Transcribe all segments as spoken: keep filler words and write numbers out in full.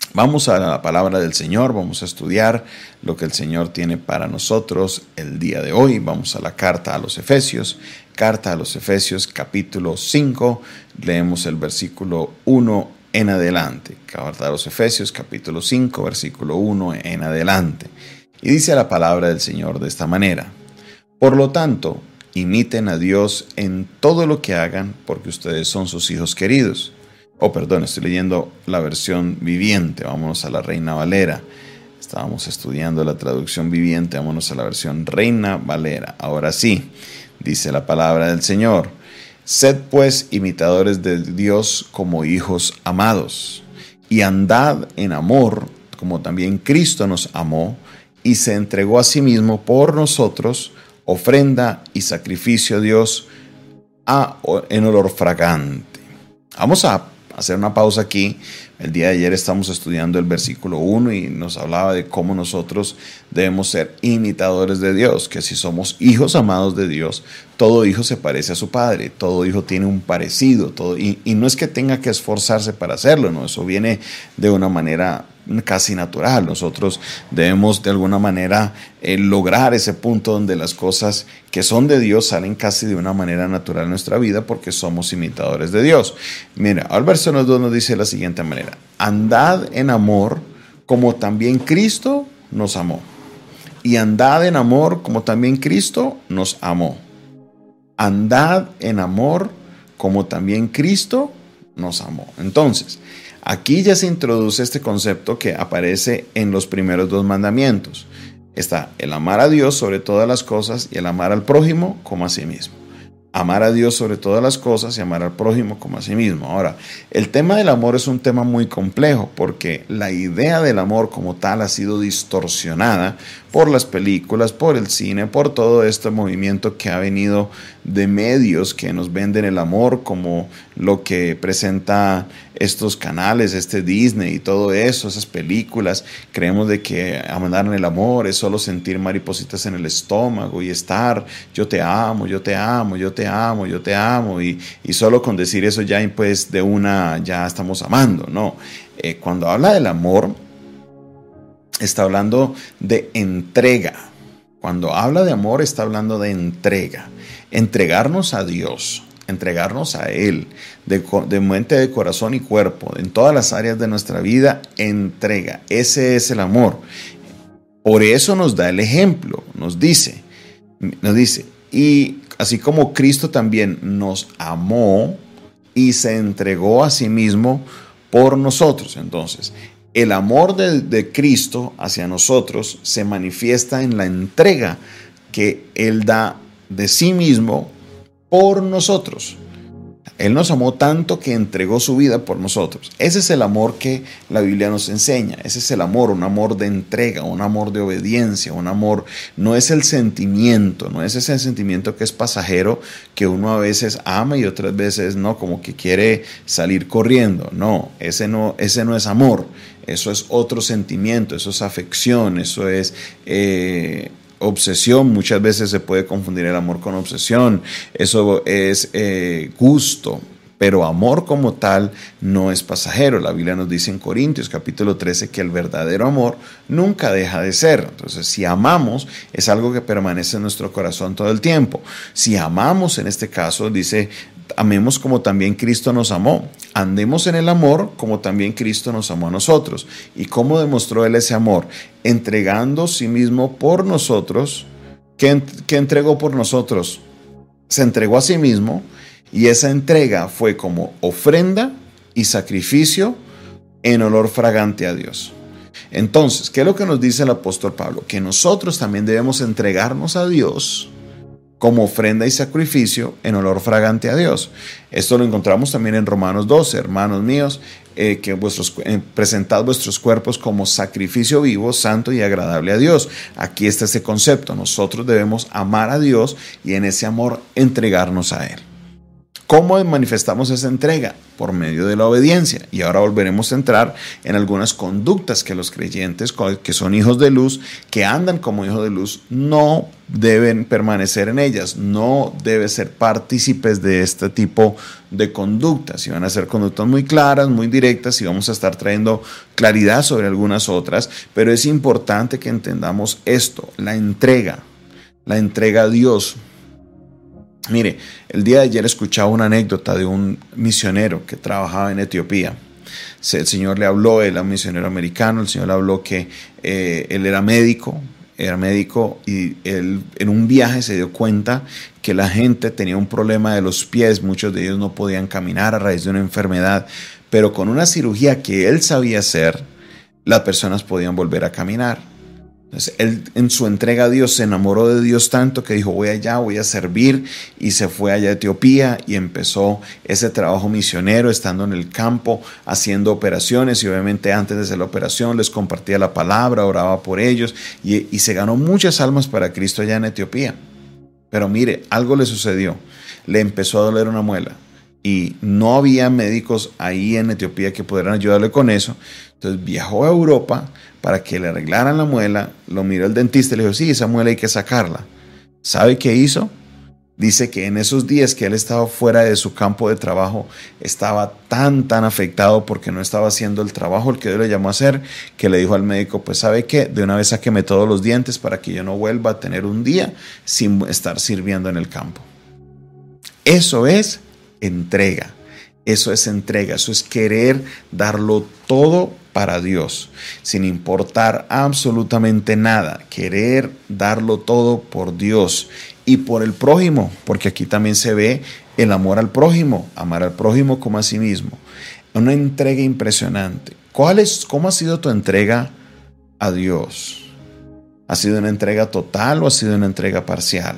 Vamos a la palabra del Señor, vamos a estudiar lo que el Señor tiene para nosotros el día de hoy. Vamos a la carta a los Efesios, carta a los Efesios capítulo cinco, leemos el versículo uno en adelante. Carta a los Efesios capítulo cinco, versículo uno en adelante. Y dice la palabra del Señor de esta manera: por lo tanto, imiten a Dios en todo lo que hagan, porque ustedes son sus hijos queridos. Oh, perdón, estoy leyendo la versión viviente. Vámonos a la Reina Valera. Estábamos estudiando la traducción viviente. Vámonos a la versión Reina Valera. Ahora sí, dice la palabra del Señor: sed pues imitadores de Dios como hijos amados, y andad en amor, como también Cristo nos amó, y se entregó a sí mismo por nosotros, ofrenda y sacrificio a Dios a, en olor fragante. Vamos a hacer una pausa aquí. El día de ayer estamos estudiando el versículo uno y nos hablaba de cómo nosotros debemos ser imitadores de Dios, que si somos hijos amados de Dios, todo hijo se parece a su padre, todo hijo tiene un parecido, todo, y, y no es que tenga que esforzarse para hacerlo, no, eso viene de una manera casi natural. Nosotros debemos de alguna manera eh, lograr ese punto donde las cosas que son de Dios salen casi de una manera natural en nuestra vida porque somos imitadores de Dios. Mira, al verso dos nos dice de la siguiente manera: andad en amor como también Cristo nos amó. Y andad en amor como también Cristo nos amó. Andad en amor como también Cristo nos amó. Entonces, aquí ya se introduce este concepto que aparece en los primeros dos mandamientos. Está el amar a Dios sobre todas las cosas y el amar al prójimo como a sí mismo. Amar a Dios sobre todas las cosas y amar al prójimo como a sí mismo. Ahora, el tema del amor es un tema muy complejo porque la idea del amor como tal ha sido distorsionada por las películas, por el cine, por todo este movimiento que ha venido de medios que nos venden el amor como lo que presenta estos canales, este Disney y todo eso, esas películas. Creemos de que amar en el amor es solo sentir maripositas en el estómago y estar, yo te amo, yo te amo, yo te amo, yo te amo, y, y solo con decir eso ya pues de una ya estamos amando. No, eh, cuando habla del amor está hablando de entrega. Cuando habla de amor está hablando de entrega, entregarnos a Dios, entregarnos a Él, de, de mente, de corazón y cuerpo, en todas las áreas de nuestra vida, entrega. Ese es el amor. Por eso nos da el ejemplo, nos dice, nos dice, y así como Cristo también nos amó y se entregó a sí mismo por nosotros. Entonces, el amor de, de Cristo hacia nosotros se manifiesta en la entrega que Él da de sí mismo por nosotros. Él nos amó tanto que entregó su vida por nosotros. Ese es el amor que la Biblia nos enseña. Ese es el amor, un amor de entrega, un amor de obediencia, un amor. No es el sentimiento, no es ese sentimiento que es pasajero, que uno a veces ama y otras veces no, como que quiere salir corriendo. No, ese no, ese no es amor. Eso es otro sentimiento, eso es afección, eso es Eh, obsesión. Muchas veces se puede confundir el amor con obsesión. Eso es eh, gusto, pero amor como tal no es pasajero. La Biblia nos dice en Corintios capítulo trece que el verdadero amor nunca deja de ser. Entonces, si amamos, es algo que permanece en nuestro corazón todo el tiempo. Si amamos, en este caso, dice, amemos como también Cristo nos amó. Andemos en el amor como también Cristo nos amó a nosotros. ¿Y cómo demostró Él ese amor? Entregando sí mismo por nosotros. ¿Qué, qué entregó por nosotros? Se entregó a sí mismo, y esa entrega fue como ofrenda y sacrificio en olor fragante a Dios. Entonces, ¿qué es lo que nos dice el apóstol Pablo? Que nosotros también debemos entregarnos a Dios como ofrenda y sacrificio en olor fragante a Dios. Esto lo encontramos también en Romanos doce. Hermanos míos, eh, que vuestros, eh, presentad vuestros cuerpos como sacrificio vivo, santo y agradable a Dios. Aquí está ese concepto. Nosotros debemos amar a Dios y en ese amor entregarnos a Él. ¿Cómo manifestamos esa entrega? Por medio de la obediencia. Y ahora volveremos a entrar en algunas conductas que los creyentes, que son hijos de luz, que andan como hijos de luz, no deben permanecer en ellas, no deben ser partícipes de este tipo de conductas. Y van a ser conductas muy claras, muy directas, y vamos a estar trayendo claridad sobre algunas otras, pero es importante que entendamos esto, la entrega, la entrega a Dios. Mire, el día de ayer escuchaba una anécdota de un misionero que trabajaba en Etiopía. El Señor le habló, él era un misionero americano, el Señor le habló que eh, él era médico, era médico y él en un viaje se dio cuenta que la gente tenía un problema de los pies, muchos de ellos no podían caminar a raíz de una enfermedad, pero con una cirugía que él sabía hacer, las personas podían volver a caminar. Entonces, él en su entrega a Dios se enamoró de Dios tanto que dijo, voy allá, voy a servir, y se fue allá a Etiopía y empezó ese trabajo misionero estando en el campo, haciendo operaciones, y obviamente antes de hacer la operación les compartía la palabra, oraba por ellos y, y se ganó muchas almas para Cristo allá en Etiopía. Pero mire, algo le sucedió, le empezó a doler una muela y no había médicos ahí en Etiopía que pudieran ayudarle con eso. Entonces viajó a Europa para que le arreglaran la muela, lo miró el dentista y le dijo, sí, esa muela hay que sacarla. ¿Sabe qué hizo? Dice que en esos días que él estaba fuera de su campo de trabajo, estaba tan, tan afectado porque no estaba haciendo el trabajo el que Dios le llamó a hacer, que le dijo al médico, pues ¿sabe qué? De una vez sáqueme todos los dientes para que yo no vuelva a tener un día sin estar sirviendo en el campo. Eso es entrega. Eso es entrega, eso es querer darlo todo para Dios, sin importar absolutamente nada, querer darlo todo por Dios y por el prójimo, porque aquí también se ve el amor al prójimo, amar al prójimo como a sí mismo. Una entrega impresionante. ¿Cuál es, cómo ha sido tu entrega a Dios? ¿Ha sido una entrega total o ha sido una entrega parcial?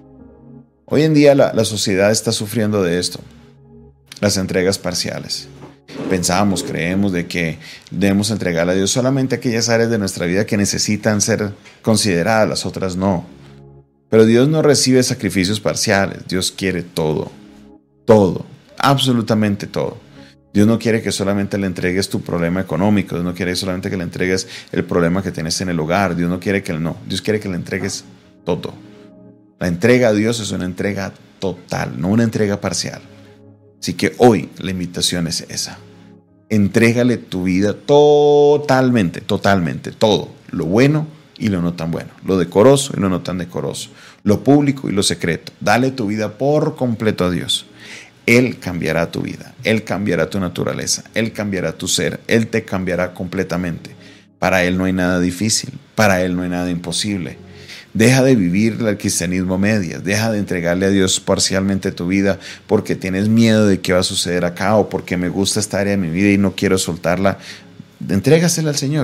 Hoy en día la, la sociedad está sufriendo de esto. Las entregas parciales. Pensamos, creemos de que debemos entregarle a Dios solamente aquellas áreas de nuestra vida que necesitan ser consideradas, las otras no. Pero Dios no recibe sacrificios parciales, Dios quiere todo, todo, absolutamente todo. Dios no quiere que solamente le entregues tu problema económico, Dios no quiere solamente que le entregues el problema que tienes en el hogar, Dios no quiere que no, Dios quiere que le entregues todo. La entrega a Dios es una entrega total, no una entrega parcial. Así que hoy la invitación es esa. Entrégale tu vida totalmente, totalmente, todo, lo bueno y lo no tan bueno, lo decoroso y lo no tan decoroso, lo público y lo secreto. Dale tu vida por completo a Dios. Él cambiará tu vida, Él cambiará tu naturaleza, Él cambiará tu ser, Él te cambiará completamente. Para Él no hay nada difícil, para Él no hay nada imposible. Deja de vivir el cristianismo a medias, deja de entregarle a Dios parcialmente tu vida porque tienes miedo de qué va a suceder acá o porque me gusta esta área de mi vida y no quiero soltarla. Entrégasela al Señor.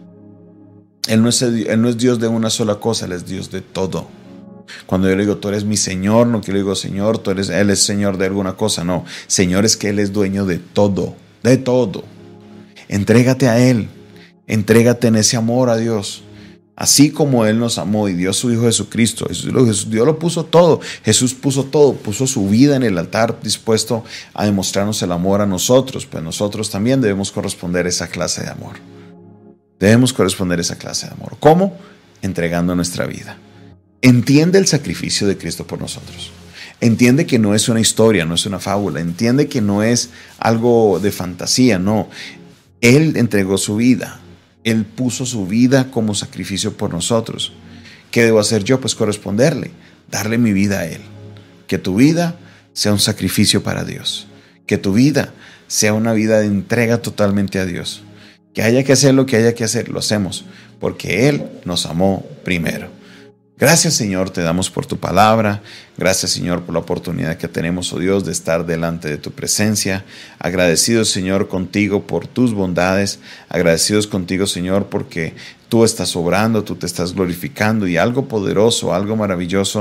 Él no es, Él no es Dios de una sola cosa, Él es Dios de todo. Cuando yo le digo, tú eres mi Señor, no quiero digo, Señor, tú eres, Él es Señor de alguna cosa, no. Señor es que Él es dueño de todo, de todo. Entrégate a Él, entrégate en ese amor a Dios. Así como Él nos amó y dio a su Hijo Jesucristo, Dios lo puso todo, Jesús puso todo, puso su vida en el altar dispuesto a demostrarnos el amor a nosotros, pues nosotros también debemos corresponder a esa clase de amor. Debemos corresponder a esa clase de amor. ¿Cómo? Entregando nuestra vida. Entiende el sacrificio de Cristo por nosotros. Entiende que no es una historia, no es una fábula. Entiende que no es algo de fantasía, no. Él entregó su vida. Él puso su vida como sacrificio por nosotros. ¿Qué debo hacer yo? Pues corresponderle, darle mi vida a Él. Que tu vida sea un sacrificio para Dios. Que tu vida sea una vida de entrega totalmente a Dios. Que haya que hacer lo que haya que hacer, lo hacemos, porque Él nos amó primero. Gracias, Señor, te damos por tu palabra. Gracias, Señor, por la oportunidad que tenemos, oh Dios, de estar delante de tu presencia. Agradecidos, Señor, contigo por tus bondades. Agradecidos contigo, Señor, porque tú estás obrando, tú te estás glorificando y algo poderoso, algo maravilloso,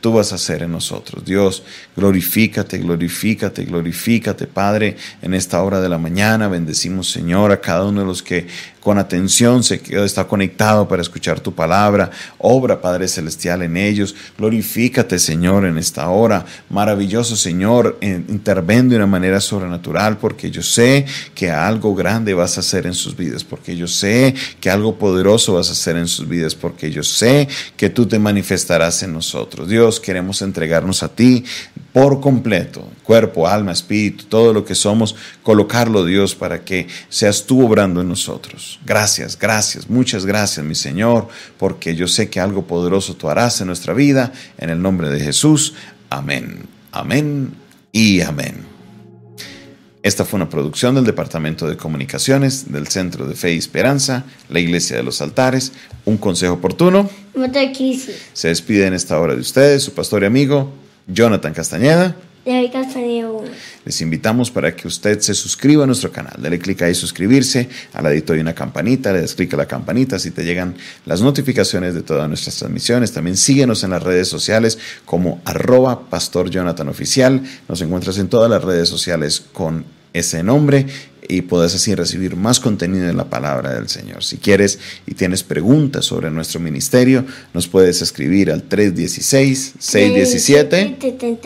tú vas a hacer en nosotros. Dios, glorifícate, glorifícate, glorifícate, Padre, en esta hora de la mañana. Bendecimos, Señor, a cada uno de los que con atención se quedó, está conectado para escuchar tu palabra. Obra, Padre Celestial, en ellos. Glorifícate, Señor, en esta hora. Maravilloso, Señor, interven de una manera sobrenatural, porque yo sé que algo grande vas a hacer en sus vidas, porque yo sé que algo poderoso vas a hacer en sus vidas, porque yo sé que tú te manifestarás en nosotros. Dios, queremos entregarnos a ti por completo, cuerpo, alma, espíritu, todo lo que somos, colocarlo, Dios, para que seas tú obrando en nosotros. Gracias, gracias, muchas gracias, mi Señor, porque yo sé que algo poderoso tú harás en nuestra vida, en el nombre de Jesús. Amén, amén y amén. Esta fue una producción del Departamento de Comunicaciones del Centro de Fe y Esperanza, la Iglesia de los Altares. Un consejo oportuno. Se despide en esta hora de ustedes, su pastor y amigo, Jonathan Castañeda. Les invitamos para que usted se suscriba a nuestro canal. Dale clic ahí, suscribirse. Al ladito hay una campanita, le das clic a la campanita, así te llegan las notificaciones de todas nuestras transmisiones. También síguenos en las redes sociales como arroba Pastor Jonathan Oficial. Nos encuentras en todas las redes sociales con ese nombre y podés así recibir más contenido de la palabra del Señor. Si quieres y tienes preguntas sobre nuestro ministerio, nos puedes escribir al tres uno seis, seis uno siete,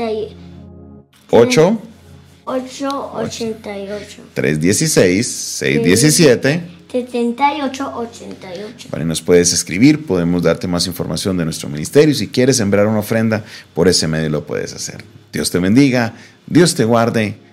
ocho ocho ocho. tres uno seis, seis uno siete, setenta y ocho ochenta y ocho. Vale, nos puedes escribir, podemos darte más información de nuestro ministerio. Si quieres sembrar una ofrenda, por ese medio lo puedes hacer. Dios te bendiga, Dios te guarde.